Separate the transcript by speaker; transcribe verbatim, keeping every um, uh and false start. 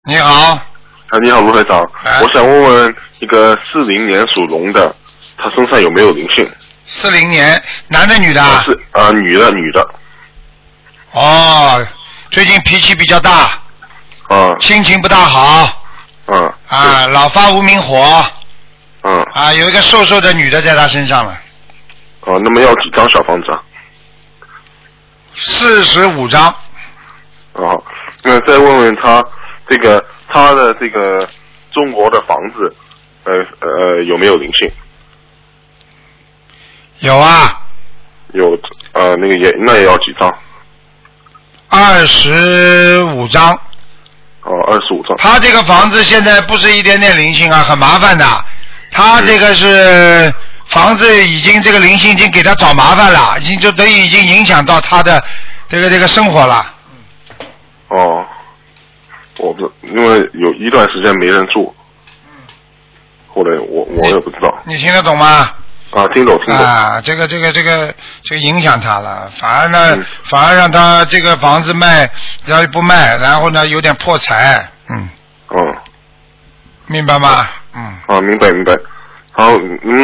Speaker 1: 你好。
Speaker 2: 啊，你好，卢会长，我想问问一个四零年属龙的，他身上有没有灵性？
Speaker 1: 四零年，男的女的？
Speaker 2: 啊是啊、呃，女的，女的。
Speaker 1: 哦，最近脾气比较大。
Speaker 2: 啊。
Speaker 1: 心情不大好。
Speaker 2: 嗯。
Speaker 1: 啊，老发无名火。
Speaker 2: 嗯。
Speaker 1: 啊，有一个瘦瘦的女的在他身上了。
Speaker 2: 哦，那么要几张小房子啊？
Speaker 1: 四十五张。
Speaker 2: 哦，那再问问他这个他的这个中国的房子，呃呃有没有灵性？
Speaker 1: 有啊。
Speaker 2: 有呃那个也那也要几张？
Speaker 1: 二十五张。
Speaker 2: 哦，二十五张。
Speaker 1: 他这个房子现在不是一点点灵性啊，很麻烦的。他这个是、嗯、房子已经这个灵性已经给他找麻烦了，已经就等于已经影响到他的这个这个生活了。
Speaker 2: 哦，我不因为有一段时间没人住，后来我我也不知道。
Speaker 1: 你听得懂吗？
Speaker 2: 啊，听懂听懂。
Speaker 1: 啊，这个这个这个这个影响他了，反而呢、
Speaker 2: 嗯，
Speaker 1: 反而让他这个房子卖，然后不卖，然后呢有点破财，嗯。
Speaker 2: 嗯。
Speaker 1: 明白吗？嗯。
Speaker 2: 啊，明白明白。好，嗯。